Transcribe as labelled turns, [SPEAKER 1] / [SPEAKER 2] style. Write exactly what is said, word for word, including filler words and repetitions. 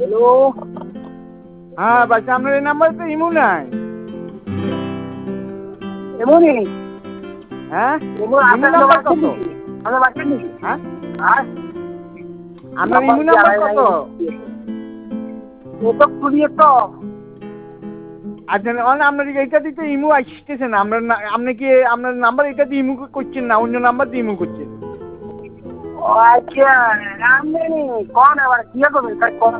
[SPEAKER 1] Hello.
[SPEAKER 2] হ্যাঁ বলছি আপনার এই নাম্বারে তো ইমো নাই।
[SPEAKER 1] এমনই
[SPEAKER 2] হ্যাঁ
[SPEAKER 1] ইমো
[SPEAKER 2] ইমো
[SPEAKER 1] আপনার
[SPEAKER 2] নাম্বার
[SPEAKER 1] আছে
[SPEAKER 2] কত?
[SPEAKER 1] নাকি? আপনার আছে নাকি?
[SPEAKER 2] হ্যাঁ
[SPEAKER 1] আর
[SPEAKER 2] আপনার
[SPEAKER 1] নাম্বার
[SPEAKER 2] ইমো
[SPEAKER 1] কি
[SPEAKER 2] নাম্বার
[SPEAKER 1] আড়াই
[SPEAKER 2] কত?
[SPEAKER 1] লাইন ও তো খুলিয়ে তো
[SPEAKER 2] আচ্ছা অন আপনার এইটা দিতে ইমো আসতেছে না। আপনার আপনি কি আপনার নাম্বার এটা দিয়ে ইমো করছেন না অন্য নাম্বার দিয়ে ইমো করছেন?
[SPEAKER 1] ও আচ্ছা আপনি কোন আবার কি করবেন স্যার কোন